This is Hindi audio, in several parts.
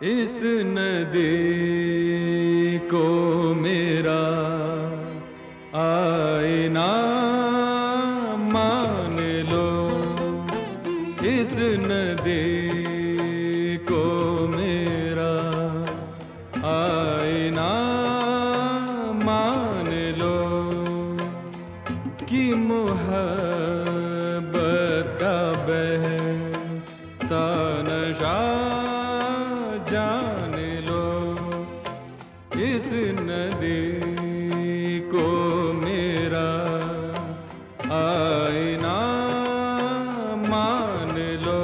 इस नदी को मेरा आईना मान लो। इस नदी को मेरा आईना मान लो कि मोहब्बत का बहता नशा जान लो। इस नदी को मेरा आईना मान लो।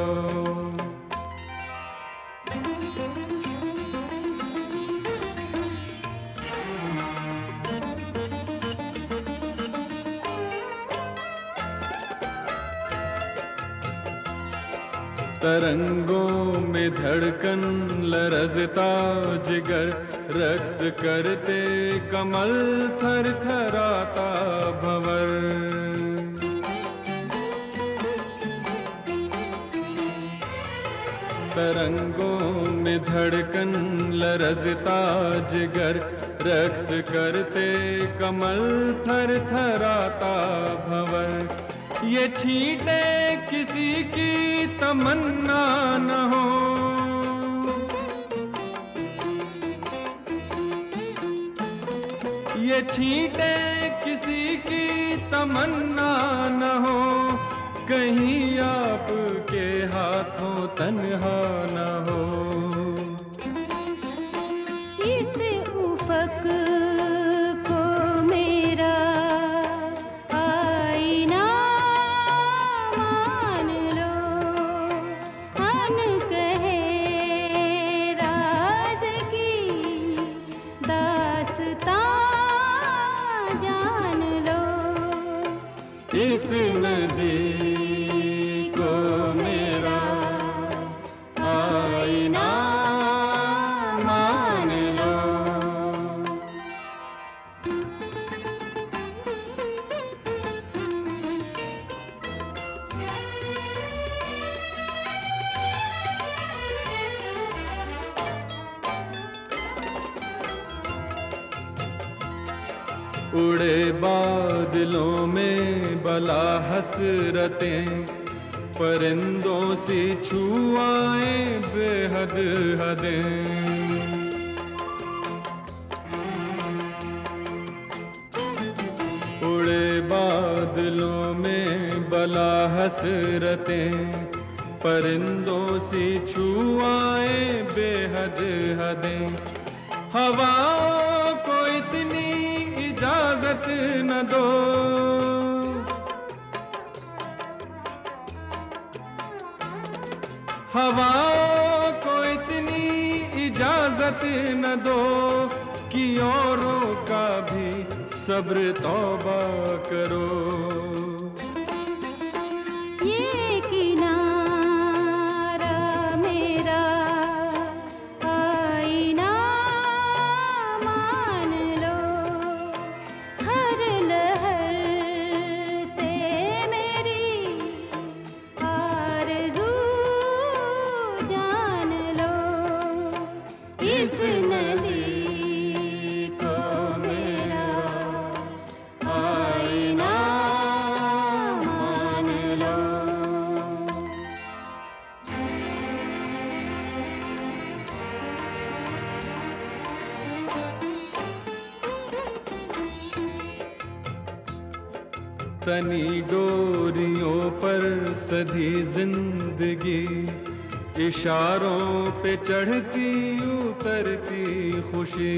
तरंगों में धड़कन लरजता जिगर, रक्स करते कमल थर थराता भंवर। तरंगों में धड़कन लरजता जिगर, रक्स करते कमल थर थराता भंवर। ये छींटे किसी की तमन्ना न हो, ये छींटे किसी की तमन्ना न हो, कहीं आपके हाथों तन्हा न हो। इस उफक को मेरा आईना मान लो, अनकहे राज की दास्तां जान लो। इस नदी को मेरा आईना मान लो। उड़े बादलों में बला हसरतें, परिंदों सी छुआए बेहद हदें। उड़े बादलों में बला हसरतें, परिंदों सी छुआए बेहद हदें। हवाओं को इतनी इजाजत न दो, हवाओं को इतनी इजाजत न दो कि औरों का भी सब्र तौबा करो। ये किनारा मेरा आईना मान लो, हर लहर से मेरी आरज़ू जान लो। इस नदी को मेरा आईना मान लो। तनी डोरियों पर सधी जिंदगी, इशारों पे चढ़ती उतरती खुशी।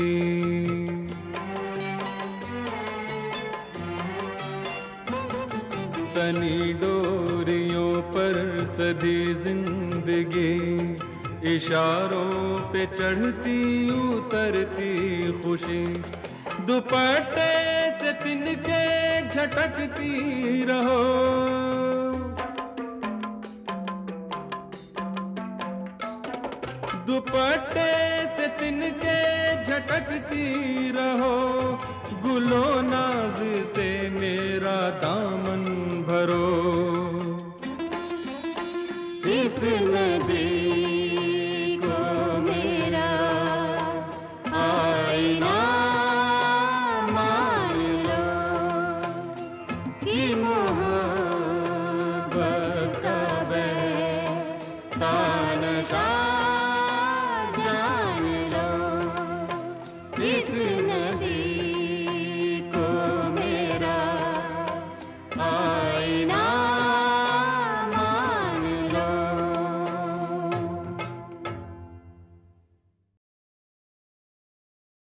तनी डोरियों पर सधी जिंदगी, इशारों पे चढ़ती उतरती खुशी। दुपट्टे से तिनके झटकती रहो, दुपट्टे से तिनके झटकती रहो। गुलो नाज से मेरा दामन भरो। इस